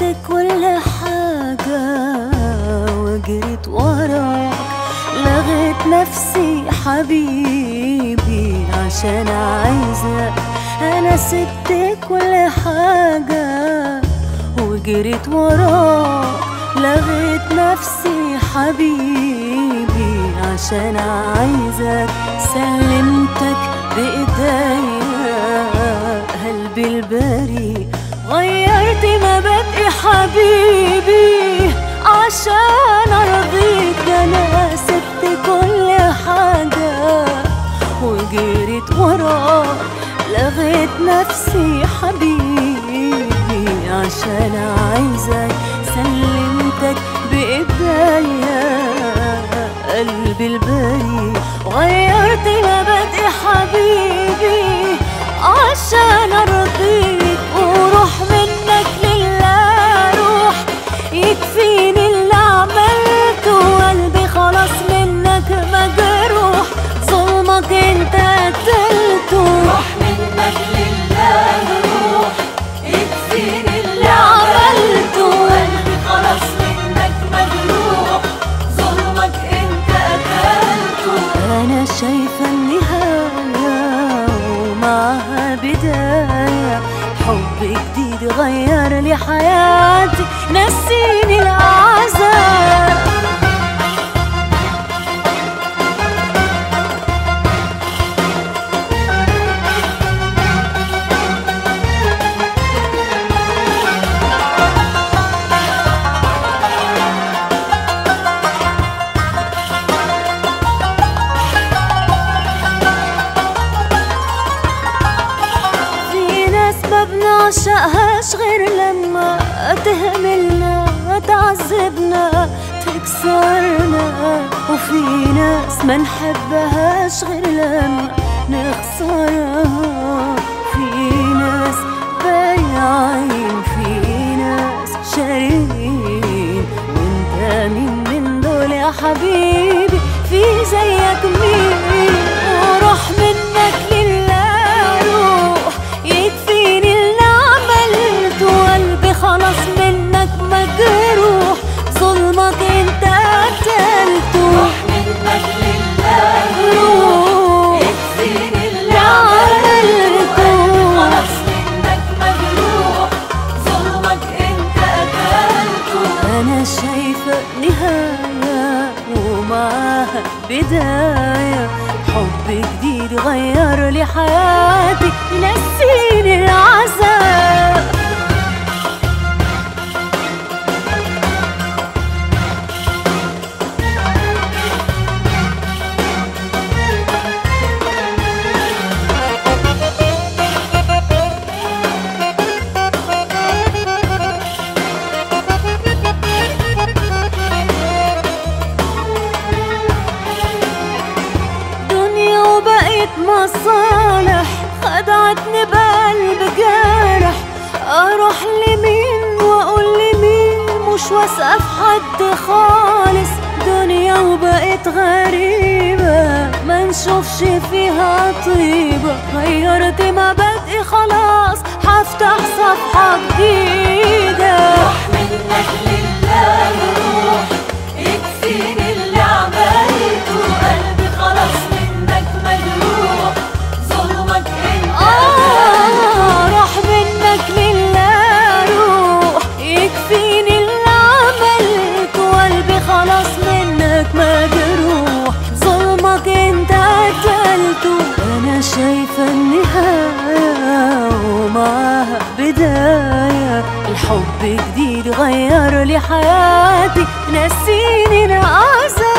كل حاجة وجريت وراك، لغيت نفسي حبيبي عشان عايزك. أنا سبت كل حاجة وجريت وراك، لغيت نفسي حبيبي عشان عايزك. سلمتك بإيديا قلبي البريء، غيرت مبادئي حبيبي عشان أرضيك. أنا سبت كل حاجة وجريت وراك، لغيت نفسي حبيبي عشان عايزك. سلمتك بإيديا قلبي البريء، غيرت مبادئي حبيبي عشان أرضيك. وروح منك لله روح، يكفيني اللي عملته، قلبي خلاص منك مجروح، ظلمك انت قتلته. روح منك لله روح، يكفيني اللي عملته، قلبي خلاص منك مجروح، ظلمك انت قتلته. أنا شايفة النهاية ومعها بداية، حب جديد غير لي حياتي، نسيني العذاب. ما بنعشقهاش غير لما تهملنا، تعذبنا، تكسرنا. وفي ناس ما نحبهاش غير لما نخسرها. في ناس بايعين، في ناس شارين، وانت مين من دول يا حبيبي؟ في زيك مين؟ وروح منك لله روح، يكفيني اللي عملته، قلبي خلاص منك مجروح، ظلمك انت قتلته. روح منك لله روح، يكفيني اللي عملته، خلاص منك مجروح، ظلمك انت قتلته. أنا شايفة نهاية ومعاها بداية، حب جديد غير لي حياتي، نسيني العذاب. مصالح خدعتني بقلب جارح، اروح لمين واقول لمين؟ مش واثقه في حد خالص، دنيا وبقت غريبه ما نشوفش فيها طيبه. غيرت مبادئي خلاص، هفتح صفحه جديده. روح منك لله روح، يكفيني اللي عملته، قلبي خلاص منك مجروح، ظلمك انت روح منك لله روح، يكفيني اللي عملته، قلبي خلاص منك مجروح، ظلمك انت قتلته. انا شايفة النهاية ومعاها بداية، الحب جديد غير لي حياتي، نسيني العذاب.